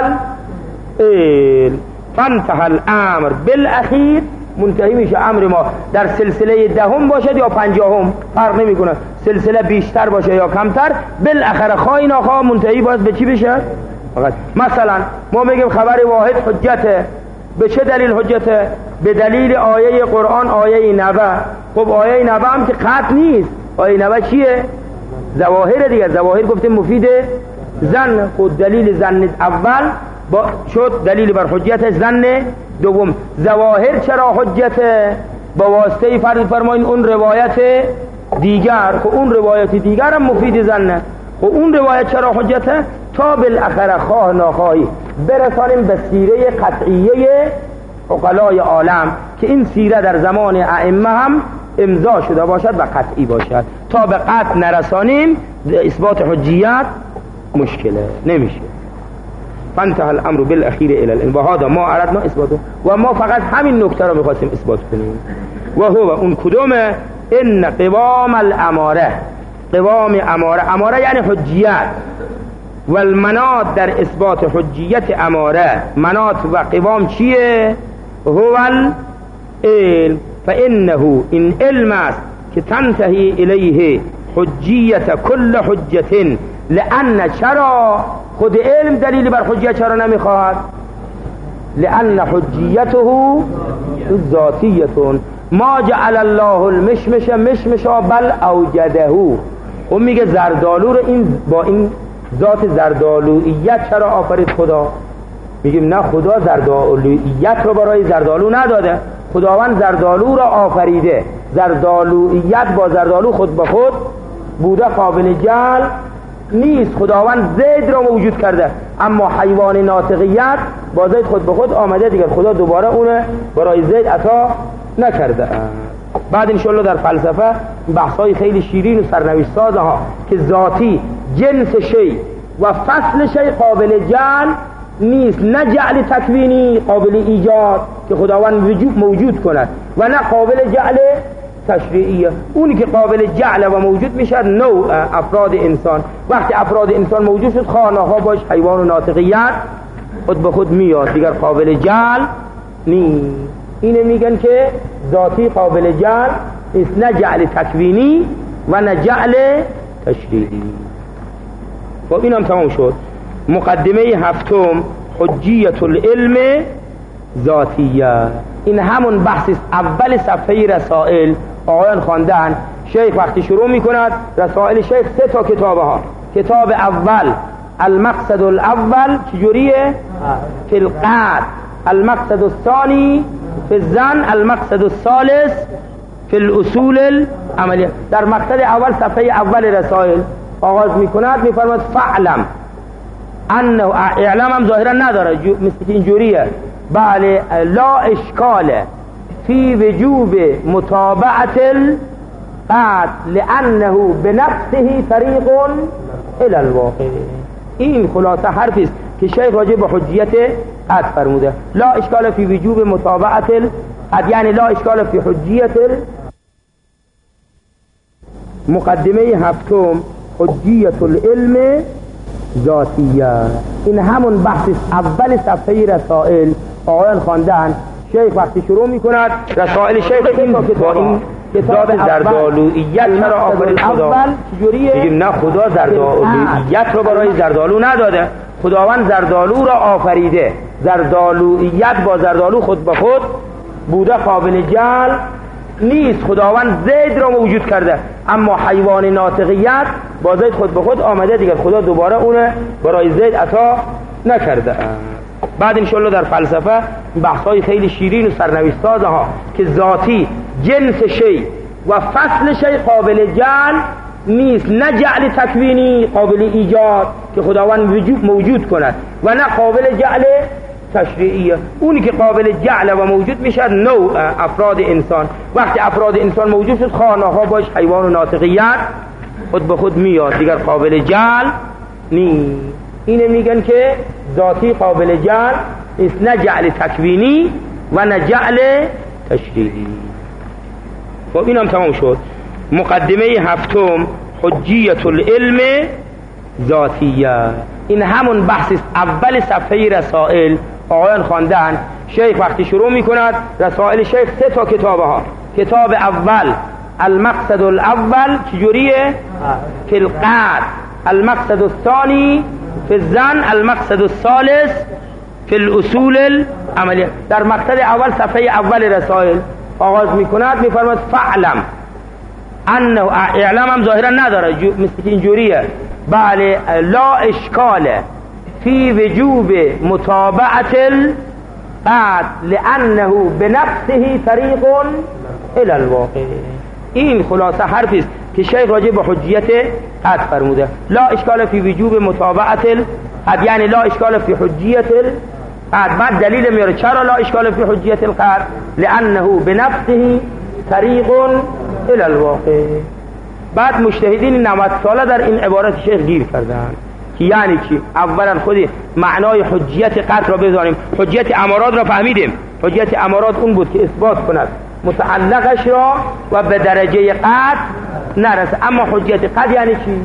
العلم. فانتهى الامر بالاخیر، منتهی میشه امر ما در سلسله دهم باشد یا پنجاهم فرق نمیکنه، سلسله بیشتر باشه یا کمتر، بالاخره خواهی نخواه منتهی باید به چی بشه؟ مثلا ما میگیم خبر واحد حجته. به چه دلیل حجته؟ به دلیل آیه قرآن، آیه نبه. خب آیه نبه هم که قطع نیست. آیه نبه چیه؟ ظواهر دیگه. ظواهر گفتیم مفید زن. خود دلیل زن اول با شد دلیل بر حجیت زن دوم. ظواهر چرا حجت؟ با واسطه فرض فرمایین اون روایت دیگر. خب اون روایت دیگر هم مفید زنه. خب اون روایت چرا حجته؟ تا بالاخره خواه ناخواهی برسانیم به سیره قطعیه عقلای عالم که این سیره در زمان ائمه هم امضا شده باشد و قطعی باشد. تا به قطع نرسانیم اثبات حجیت مشکله، نمیشه. فانتهى الامر بالاخیر الى العلم و هذا ما اردنا اثباته. و ما فقط همین نکته رو می‌خواستیم اثبات کنیم. و هو اون کدومه؟ ان قوام الاماره، قوام اماره، اماره یعنی حجیت. و المناط در اثبات حجیت اماره، مناط و قوام چیه؟ هو العلم. فانه این علم است که تنتهی الیه حجیت کل حجت. لان چرا خود علم دلیل بر حجیت چرا نمیخواهد؟ لان حجیته ذاتیتون. ما جعل الله المشمش مشمشا بل اوجده. و میگه زردالو رو این با این ذات زردالویت چرا آفرید خدا؟ میگیم نه، خدا زردالویت رو برای زردالو نداده. خداوند زردالو را آفریده. زردالویت با زردالو خود به خود بوده، قابل جعل نیست. خداوند زید را موجود کرده، اما حیوان ناطقیت با زید خود به خود آمده دیگر. خدا دوباره اونه برای زید عطا نکرده. بعد انشالله در فلسفه بحثای خیلی شیرین و سرنوشت ساز ها که ذاتی جنس شی و فصل شی قابل جعل نیست، نه جعل تکوینی قابل ایجاد که خداوند وجود موجود کند، و نه قابل جعل تشریعیه. اونی که قابل جعل و موجود میشه نوع افراد انسان. وقتی افراد انسان موجود شد، خانه ها باش حیوان و ناطقیت خود به خود میاد، دیگر قابل جعل نیست. اینه میگن که ذاتی قابل جعل نیست، نه جعل تکوینی و نه جعل تشریعی. خب اینم تمام شد. مقدمه هفتم حجیت العلم ذاتیه. این همون بحث اول صفحه رسائل آقایان خواندن. شیخ وقتی شروع میکند رسائل شیخ سه تا کتابه ها. کتاب اول المقصد الاول چجوریه؟ فی القعد. المقصد الثانی فی الزن. المقصد الثالث فی الاصول العملیه. در مقصد اول صفحه اول رسائل آغاز میکند میفرماد فعلم انه، اعلام هم ظاهرا نداره مثل که اینجوریه، بله، لا اشکال فی وجوب متابعت القعد لانه بنفسه طریق الى الواقع. این خلاصه حرفی است که شیخ راجع به حجیت قعد فرموده. لا اشکال فی وجوب متابعت القعد یعنی لا اشکال فی حجیت. مقدمه هفتم حجیت العلم ذاتیه. این همون بحث اول صفحه رسائل آقایان خواندن. شیخ وقتی شروع میکند رسائل شیخ این با این کتاب زردالویت را آفرید خدا. میگیم نه، خدا زردالویت رو برای زردالو نداده، خداوند زردالو را آفریده. زردالویت با زردالو خود به خود بوده، قابل جعل نیست. خداوند زید را موجود کرده، اما حیوان ناطقیت با زید خود به خود آمده، دیگر خدا دوباره اونه برای زید عطا نکرده. بعد انشاءالله در فلسفه بحثای خیلی شیرین و سرنوشت ساز ها که ذاتی جنس شی و فصل شی قابل جعل نیست، نه جعل تکوینی قابل ایجاد که خداوند وجود موجود کند و نه قابل جعل تشریعیه. اونی که قابل جعل و موجود میشه نوع افراد انسان. وقتی افراد انسان موجود شد خانه ها باش حیوان و ناطقیت خود به خود میاد، دیگر قابل جعل نیست. اینه میگن که ذاتی قابل جعل است، نه جعل تکوینی و نه جعل تشریعی. خب اینم تمام شد. مقدمه هفتم حجیت العلم ذاتیه. این همون بحث اول صفحه رسائل آقایان خواندن. شیخ وقتی شروع میکند رسائل شیخ سه تا کتابه ها. کتاب اول المقصد الاول چجوریه؟ فی القعد. المقصد الثانی فی الزن. المقصد الثالث فی الاصول العملیه. در مقصد اول صفحه اول رسائل آغاز میکند میفرماد فعلم انه، اعلام هم ظاهرا نداره مثل که اینجوریه، بله، لا اشکال فی وجوب متابعت القعد لانه بنفسه طریق الى الواقع. این خلاصه حرفی است که شیخ راجع به حجیت قعد فرموده. لا اشکال فی وجوب متابعت القعد یعنی لا اشکال فی حجیت القعد. بعد دلیل میاره چرا لا اشکال فی حجیت القعد، لانه بنفسه طریق الى الواقع. بعد مجتهدین نود ساله در این عبارت شیخ گیر کردن که یعنی چی؟ اولا خودی معنای حجیت قطع را بذاریم. حجیت امارات را فهمیدیم. حجیت امارات اون بود که اثبات کند متعلقش را و به درجه قطع نرسه. اما حجیت قطع یعنی چی؟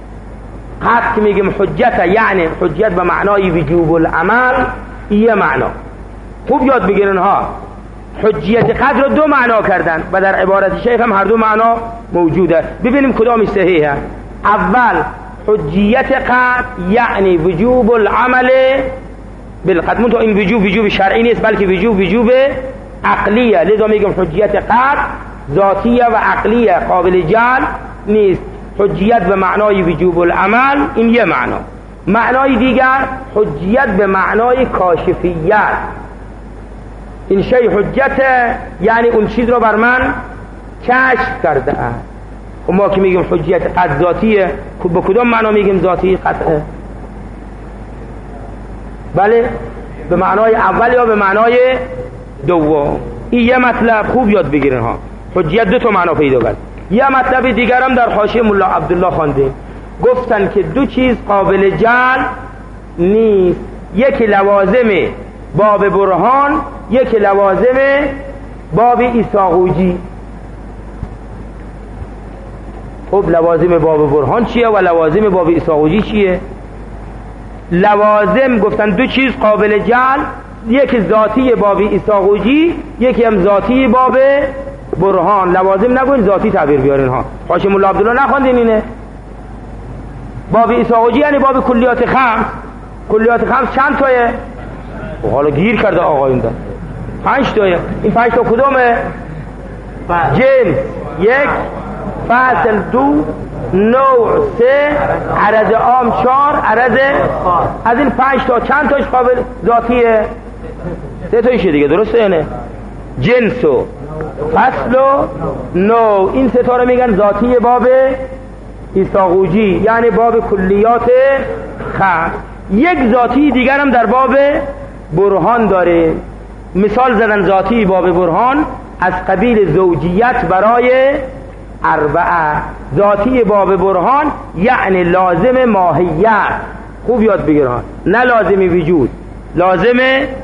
قطع که میگیم حجیت یعنی حجیت به معنای وجوب العمل. یه معنا خوب یاد بگیرن ها. حجیت قدر رو دو معنا کردن و در عبارت شیخ هم هر دو معنا موجوده. ببینیم کدام صحیحه. اول حجیت قدر یعنی وجوب العمل بالقدر. منتها این وجوب وجوب شرعی نیست بلکه وجوب وجوب عقلیه. لذا میگم حجیت قدر ذاتیه و عقلیه، قابل جعل نیست. حجیت به معنای وجوب العمل این یه معنا. معنای دیگر حجیت به معنای کاشفیت. این شی حجت یعنی اون چیز رو بر من کشف کرده است. و ما که میگیم حجیت قطع ذاتیه، به کدام معنا میگیم ذاتی قطعه؟ بله، به معنای اول یا به معنای دوم. این یه مطلب خوب یاد بگیرن ها. حجیت دو تا معنا پیدا کرد. یه مطلب دیگر هم در حاشیه ملا عبدالله خواندیم، گفتن که دو چیز قابل جعل نیست. یکی لوازم باب برهان، یکی لوازم باب ایساقوجی. خب لوازم باب برهان چیه و لوازم باب ایساقوجی چیه؟ لوازم گفتن دو چیز قابل جعل، یکی ذاتی باب ایثاقوجی، یکی هم ذاتی باب برهان. لوازم نگوین، ذاتی تعبیر بیارین ها. حاشیه مولا عبدالله نخواندین اینه؟ باب ایثاقوجی یعنی باب کلیات خمس. کلیات خمس چند تایه؟ حالا گیر کرده آقایون ده پنج تایه. این پنج تا کدومه؟ جنس یک، فصل دو، نوع سه، عرض عام چهار، عرض. از این پنج تا چند تاش قابل ذاتیه؟ سه تایشه دیگه، درسته اینه؟ جنس و فصل و نوع، این سه تا رو میگن ذاتی باب ایثاقوجی، یعنی باب کلیات خمس. یک ذاتی دیگر هم در باب برهان داره. مثال زدن ذاتی باب برهان از قبیل زوجیت برای اربعه. ذاتی باب برهان یعنی لازم ماهیت. خوب یاد بگیرن، نه لازم وجود، لازم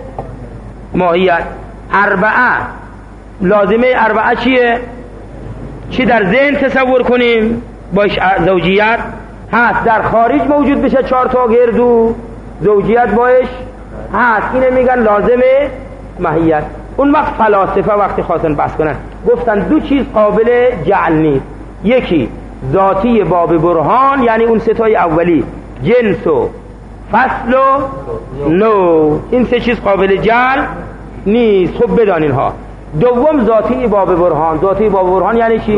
ماهیت. اربعه، لازمه اربعه چیه؟ چی در ذهن تصور کنیم باش زوجیت هست، در خارج موجود بشه چهار تا گردو زوجیت باش هست. اینه میگن لازم ماهیت. اون وقت فلاسفه وقتی خواستن بحث کنن گفتن دو چیز قابل جعل نیست، یکی ذاتی باب برهان یعنی اون ستای اولی، جنس و فصل و نوع، این سه چیز قابل جعل نیست. خب بدانین ها. دوم ذاتی باب برهان. ذاتی باب برهان یعنی چی؟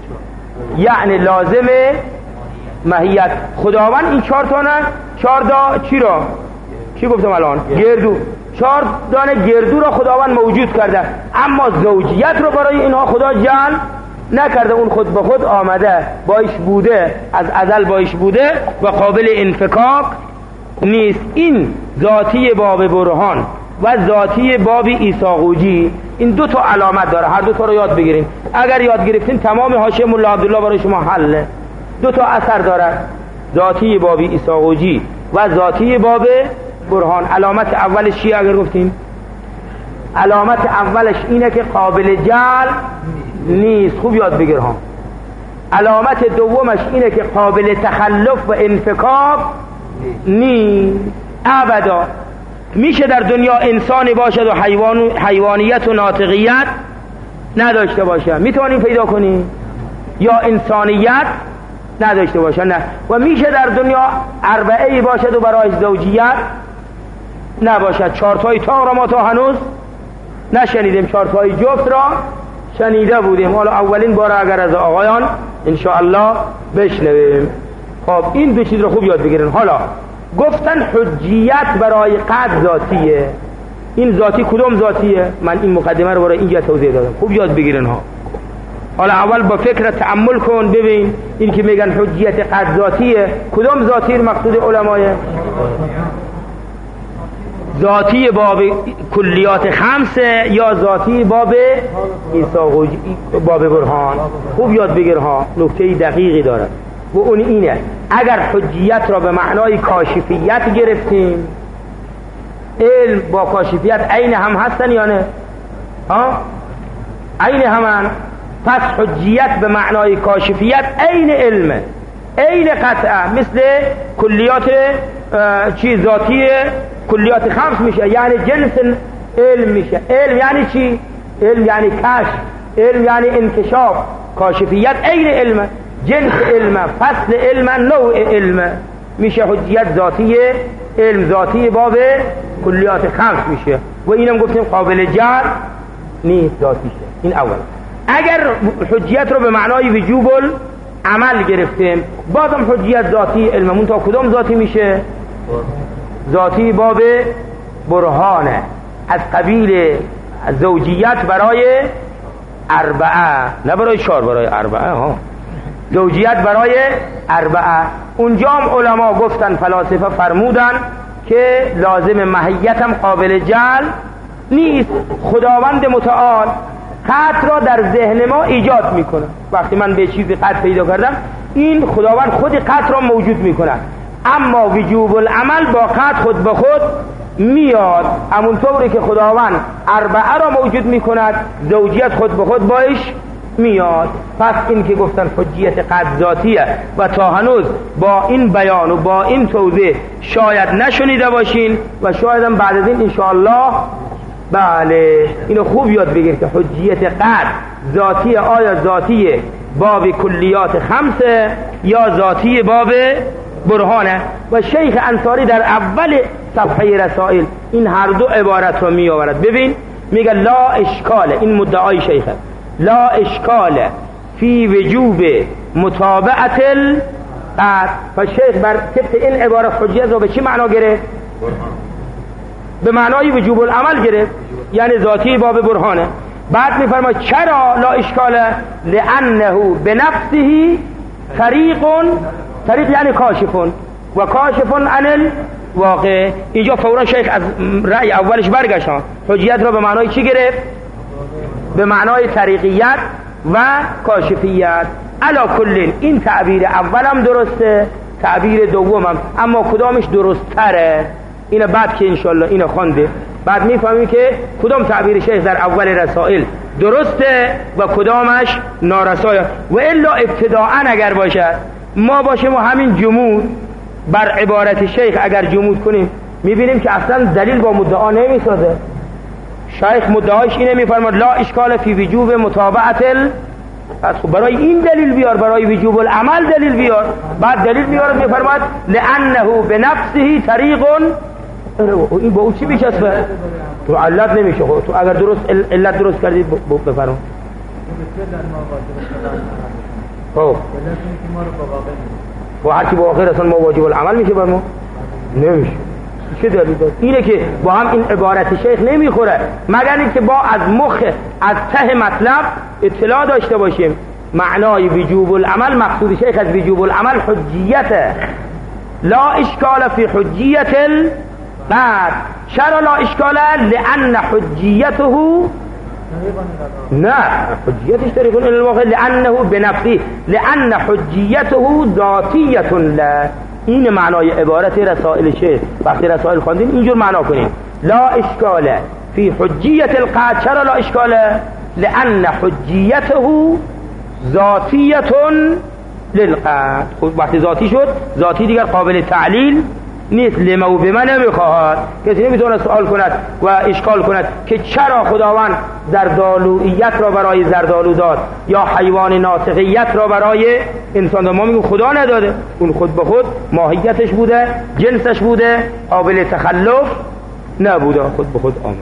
یعنی لازم ماهیت. خداوند این چهار تا نه، چهار دا چی را؟ چی گفتم الان؟ گردو. چهار دانه گردو را خداوند موجود کرده، اما زوجیت رو برای اینها خدا جعل نکرده. اون خود به خود آمده، باش بوده، از ازل باش بوده و قابل انفکاک نیست. این ذاتی باب برهان و ذاتی باب ایثاقوجی، این دو تا علامت داره. هر دو تا رو یاد بگیرین. اگر یاد گرفتین تمام حاشیه مولا عبدالله برای شما حله. دو تا اثر داره، ذاتی باب ایثاقوجی و ذاتی باب برهان. علامت اولش چیه اگر گفتیم؟ علامت اولش اینه که قابل جعل نیست. خوب یاد بگیر ها. علامت دومش اینه که قابل تخلف و انفکاک نیست ابدا. میشه در دنیا انسانی باشد و حیوان، حیوانیت و ناطقیت نداشته باشه، میتونیم پیدا کنیم؟ یا انسانیت نداشته باشه؟ نه. و میشه در دنیا اربعه باشد و برای زوجیت نباشد. چهارتای تاق را ما تا هنوز نشنیدیم، چهارتای جفت را شنیده بودیم، حالا اولین بار اگر از آقایان انشاءالله بشنویم. خب این دو چیز رو خوب یاد بگیرین. حالا گفتن حجیت برای قطع ذاتیه. این ذاتی کدوم ذاتیه؟ من این مقدمه رو برای اینجا توضیح دادم، خوب یاد بگیرین ها. حالا اول با فکر تأمل کن، ببین این که میگن حجیت قطع ذاتیه، کدوم ذاتی مقصود علمایه؟ ذاتی باب کلیات خمسه یا ذاتی باب ایثاقوجی باب برهان؟ خوب یاد بگیر ها، نکته دقیقی داره و اون اینه اگر حجیت را به معنای کاشفیت گرفتیم، علم با کاشفیت عین هم هستن یا نه؟ ها؟ عین همن. پس حجیت به معنای کاشفیت عین علمه، عین قطعه، مثل کلیات چی ذاتی کلیات خمس میشه، یعنی جنس علم میشه. علم یعنی چی؟ علم یعنی کشف، علم یعنی انکشاف. کاشفیت عین علمه، جنس علمه، فصل علمه، نوع علمه. میشه حجیت ذاتی علم، ذاتی باب کلیات خمس میشه و اینم گفتیم قابل جعل نیست، ذاتی شه. این اول. اگر حجیت رو به معنای وجوب العمل گرفتیم، بازم حجیت ذاتی علممون تا کدوم ذاتی میشه؟ ذاتی باب برهانه، از قبیل زوجیت برای اربعه، نه برای چهار، برای اربعه ها. زوجیت برای اربعه. اونجا هم علما گفتن، فلاسفه فرمودن که لازم ماهیت هم قابل جعل نیست. خداوند متعال قطع را در ذهن ما ایجاد میکنه. وقتی من به چیزی قطع پیدا کردم، این خداوند خود قطع را موجود میکنه، اما وجوب العمل با قطع خود به خود میاد. همونطوری که خداوند اربعه را موجود میکند، زوجیت خود به خود باش میاد. پس این که گفتن حجیت قطع ذاتیه و تا هنوز با این بیان و با این توضیح شاید نشنیده باشین و شاید هم بعد از این انشاءالله بله اینو خوب یاد بگیر که حجیت قطع ذاتی آیا ذاتی باب کلیات خمسه یا ذاتی باب برهانه. و شیخ انصاری در اول صفحه رسائل این هر دو عبارت رو می آورد. ببین میگه لا اشکال، این مدعای شیخه، لا اشکال فی وجوب متابعت القطع. و شیخ بر طبق این عبارت حجیت رو به چی معنا گرفت؟ به معنای وجوب العمل گرفت، یعنی ذاتی باب برهانه. بعد میفرماید چرا لا اشکال؟ لانه بنفسه طریق، طریق یعنی کاشفون و کاشفون عن الواقع. اینجا فورا شیخ از رأی اولش برگشت، حجیت را به معنای چی گرفت؟ به معنای طریقیت و کاشفیت. علا کلین این تعبیر اولم درسته، تعبیر دومم، اما کدامش درست تره؟ اینه بعد که انشالله اینو خوانده بعد میفهمیم که کدام تعبیر شیخ در اول رسائل درسته و کدامش نارسایه. و الا ابتداءً اگر باشد ما باشیم و همین جمود بر عبارت شیخ اگر جمود کنیم میبینیم که اصلا دلیل با مدعا نمیسازه. شیخ مدعاش اینه، میفرماد لا اشکال فی وجوب متابعت ال... خب برای این دلیل بیار، برای وجوب العمل دلیل بیار. بعد دلیل بیار میفرماد لانه بنفسه طریق، این با او چی میچسبه؟ تو علت نمیشه. تو اگر درست علت درست کردی بفرما. خب با هرچی با آخر اصلا ما واجب العمل میشه بر ما؟ نمیشه. چه دلیل داره؟ اینه که با هم این عبارت شیخ نمیخوره مگر اینکه با از مخ از ته مطلب اطلاع داشته باشیم. معنای وجوب العمل، مقصود شیخ از وجوب العمل حجیته. لا اشکال فی حجیت القطع. چرا لا اشکال؟ لان حجیته نه حجیتش طریق الى الواقع، لانه بنفسه، لان حجیته ذاتیه له. این معنای عبارت رسائل شیخ. وقتی رسائل خواندین اینجور معنا کنین لا اشکال فی حجیت القطع. چرا لا اشکال؟ لان حجیته ذاتیه للقطع. وقتی ذاتی شد، ذاتی دیگر قابل تعلیل نیست. لما و بما نمیخواهد. کسی نمیتونه سوال کند و اشکال کند که چرا خداوند زردالویت را برای زردالو داد یا حیوان ناطقیت را برای انسان داد. ما میگیم خدا نداده، اون خود به خود ماهیتش بوده، جنسش بوده، قابل تخلف نبوده، خود به خود آمده.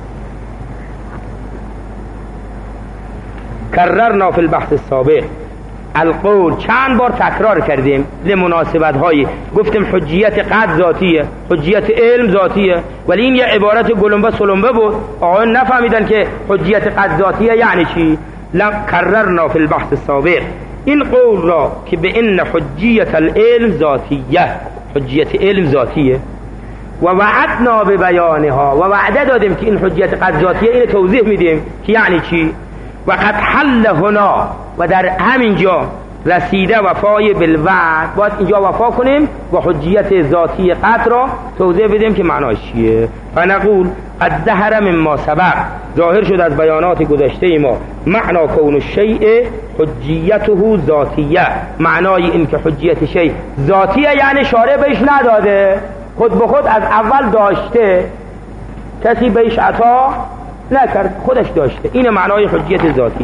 کررنا فی البحث السابق القول، چند بار تکرار کردیم لمناسبت هایی. گفتیم حجیت قطع ذاتیه، حجیت علم ذاتیه، ولی این یه عبارت گلنبه سلنبه بود، آقایان نفهمیدن که حجیت قطع ذاتیه یعنی چی. لم کررنا فی البحث السابق این قول را که به ان حجیت العلم ذاتیه، حجیت علم ذاتیه، و وعدنا به بیانها، و وعده دادیم که این حجیت قطع ذاتیه، این توضیح میدیم که یعنی چی. و قد حل هنا، و در همین جا رسیده وفای بالوعد، باید اینجا وفا کنیم و حجیت ذاتی قطع را توضیح بدیم که معناش چیه. فنقول قد ظهر مما سبق، ظاهر شد از بیانات گذشته ما، معنا کون الشیء حجیته ذاتیه، معنای این که حجیت شیء ذاتیه یعنی شارع بهش نداده، خود به خود از اول داشته، کسی بهش عطا نکرد، خودش داشته. این معنای حجیت ذاتی،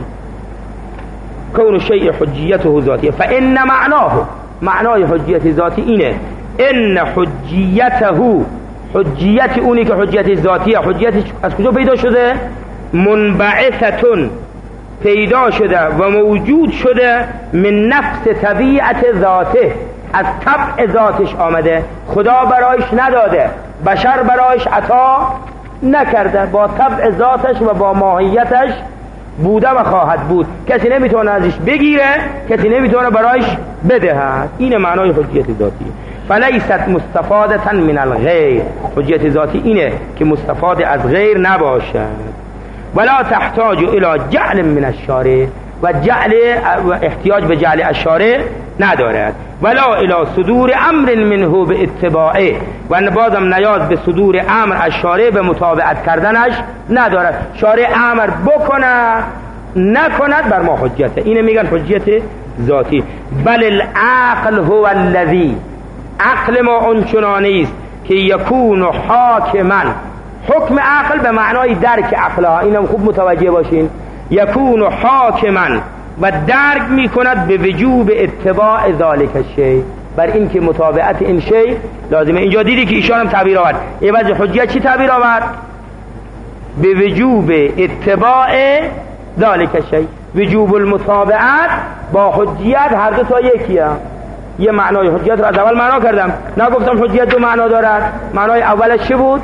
کون الشیء حجیته ذاتیه. فان معناه، معنای حجیت ذاتی اینه، ان حجیته، حجیت اونی که حجیت ذاتیه، حجیت از کجا پیدا شده؟ منبعثتون، پیدا شده و موجود شده من نفس طبیعت ذاته، از طبع ذاتش آمده، خدا برایش نداده، بشر برایش عطا نکرده، با طبع ذاتش و با ماهیتش بوده و خواهد بود. کسی نمیتونه ازش بگیره، کسی نمیتونه برایش بدهد. این معنای حجیت ذاتی. فلیست مستفادة من الغیر، حجیت ذاتی اینه که مستفاد از غیر نباشد. ولا تحتاج الى جعل من الشارع، و جعل و احتیاج به جعل الشارع ندارد. ولا الى صدور امر منه به اتباعه، و بازم نیاز به صدور امر از شارع به متابعت کردنش ندارد. شارع امر بکنه نکند بر ما حجته. اینه میگن حجیت ذاتی. بل العقل هو الذی، عقل ما اون چنانی است که یکون حاکما. حکم عقل به معنای درک عقلها، اینم خوب متوجه باشین. یکون حاکما و درک میکند به وجوب اتباع ذالک الشیء، بر این که متابعت این شیء لازمه. اینجا دیدی که ایشان هم تعبیر آورد، عوض حجیت چی تعبیر آورد؟ به وجوب اتباع ذالک الشیء. وجوب المتابعت با حجیت هر دو تا یکیه. یه معنای حجیت رو از اول معنا کردم، نگفتم حجیت دو معنا دارد. معنای اولش چه بود؟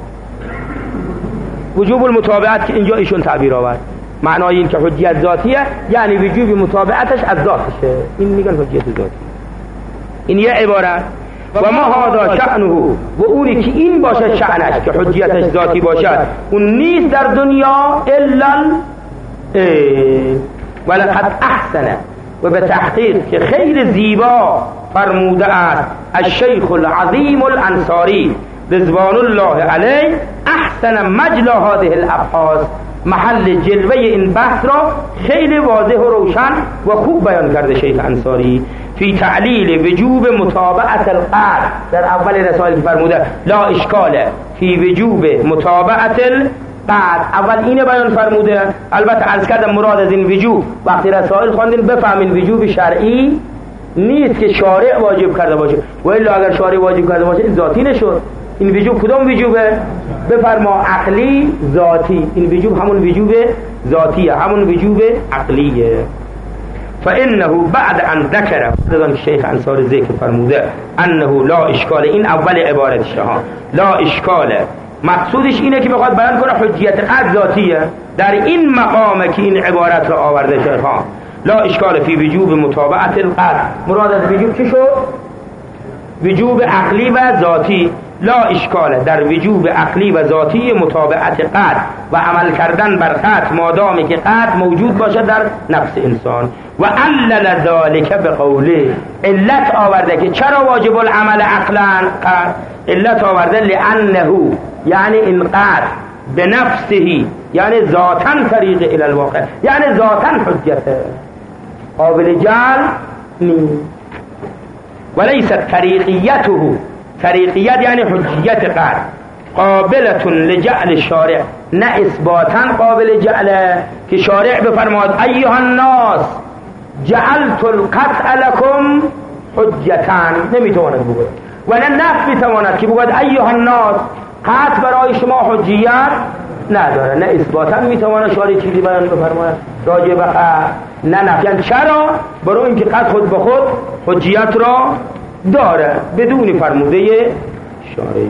وجوب المتابعت که اینجا ایشون تعبیر آورد. معنای این که حجیت ذاتیه یعنی وجوب متابعتش از ذاتشه، این میگن حجیت ذاتی. این یه عبارت. و ما هذا شأنه، و اونی که این باشه شأنش که حجیتش ذاتی باشد، اون نیست در دنیا الا ولقد احسن، و به تحقیق که خیلی زیبا فرموده است الشیخ العظیم الانصاری رضوان الله علیه، احسن مجلا هذه الابحاث، محل جلوه این بحث را خیلی واضح و روشن و خوب بیان کرده شیخ انصاری فی تعلیل وجوب متابعت القلب. در اول رسائل فرموده لا اشکال فی وجوب متابعت القلب، اول اینه بیان فرموده. البته عرض کردم مراد از این وجوب وقتی رسائل خواندین بفهمین وجوب شرعی نیست که شارع واجب کرده باشه، و الا اگر شارع واجب کرده باشه این ذاتی نشد. این وجوب کدام وجوبه؟ بفرما عقلی ذاتی. این وجوب همون وجوب ذاتیه، همون وجوب عقلیه. فانه بعد ان ذکر رضوان شیخ انصاری ذکر فرموده انه لا اشکال، این اول عبارتش ها، لا اشکال مقصودش اینه که بخواد بیان کنه حجیت قد ذاتیه. در این مقامه که این عبارت را آورده شیخ ها، لا اشکال فی وجوب متابعت القلب. مراد از وجوب چی شد؟ وجوب عقلی و ذاتی. لا اشکال در وجوب عقلی و ذاتی متابعت قد و عمل کردن بر قد مادامی که قد موجود باشه در نفس انسان. و علل ذالک بقوله، علت آورده که چرا واجب العمل عقلا قد، علت آورده لانه یعنی این قد به نفسه یعنی ذاتن طریق الى الواقع، یعنی ذاتن حجته قابل جعل نیست. ولیست طریقیته، طریقیت یعنی حجیت قد قابلة لجعل شارع، نه اثباتا قابل جعله که شارع بفرماد ایها الناس جعلت القطع لكم حجتان، نمیتواند بگوید. و نه نفی میتواند که بگوید ایها الناس قطع برای شما حجیت نداره، نه اثباتا میتواند شارع چیزی بیان بفرماید راجع به قطع، نه نفی. چرا؟ برای اینکه قطع خود به خود حجیت را داره بدون فرموده شارع،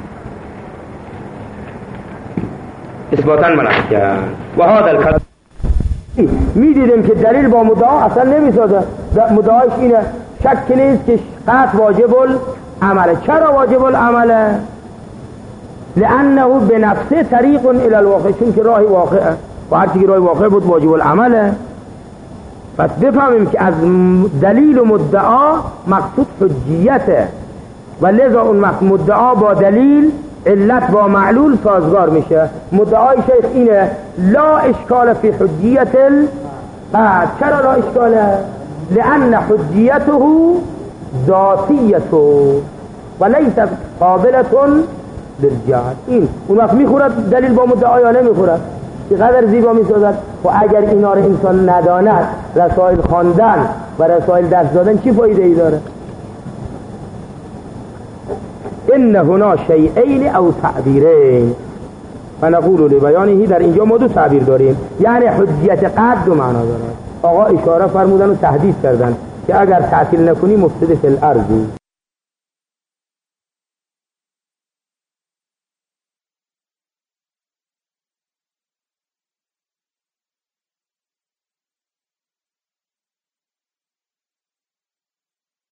اثباتا منع کرد. و هذا الكلام میدیدیم که دلیل با مدعا اصلا نمیسازه. مدعاش اینه شک نیست که قطع واجب العمله. چرا واجب العمله؟ لانه بنفسه طریق الى الواقع، چون که راه واقعه و هر چیزی راه واقع بود واجب العمله. پس بفهمیم که از دلیل و مدعا مقصود حجیته، و لذا اون مدعا با دلیل علت با معلول سازگار میشه. مدعای شیخ اینه لا اشکال فی حجیت القطع. چرا لا اشکاله؟ لان حجیته ذاتیته و لیست قابلة للجعل. این اون وقت میخورد دلیل با مدعا یا نمیخورد؟ چقدر زیبا میسازد. و اگر اینا رو انسان نداند، رسائل خواندن و رسائل دست دادن چی فایده ای داره؟ ان هنا شیئین او تعبیرین فنقول لبیانه، در اینجا ما دو تعبیر داریم، یعنی حجیت قد دو معنا دارد. آقا اشاره فرمودن و تهدید کردن که اگر تعطیل نکنی مفسد فی الارض.